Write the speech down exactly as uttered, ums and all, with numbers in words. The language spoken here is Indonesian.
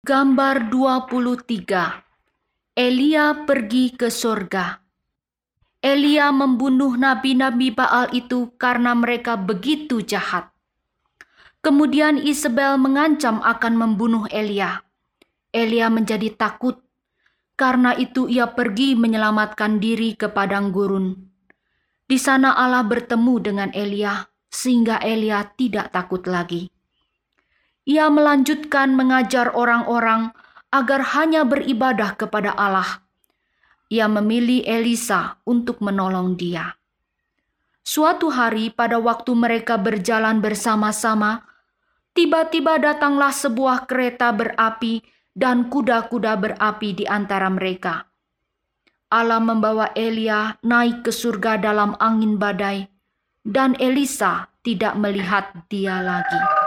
Gambar dua puluh tiga. Elia pergi ke surga. Elia membunuh nabi-nabi Baal itu karena mereka begitu jahat. Kemudian Isabel mengancam akan membunuh Elia. Elia menjadi takut. Karena itu ia pergi menyelamatkan diri ke padang gurun. Di sana Allah bertemu dengan Elia, sehingga Elia tidak takut lagi. Ia melanjutkan mengajar orang-orang agar hanya beribadah kepada Allah. Ia memilih Elisa untuk menolong dia. Suatu hari pada waktu mereka berjalan bersama-sama, tiba-tiba datanglah sebuah kereta berapi dan kuda-kuda berapi di antara mereka. Allah membawa Elia naik ke surga dalam angin badai, dan Elisa tidak melihat dia lagi.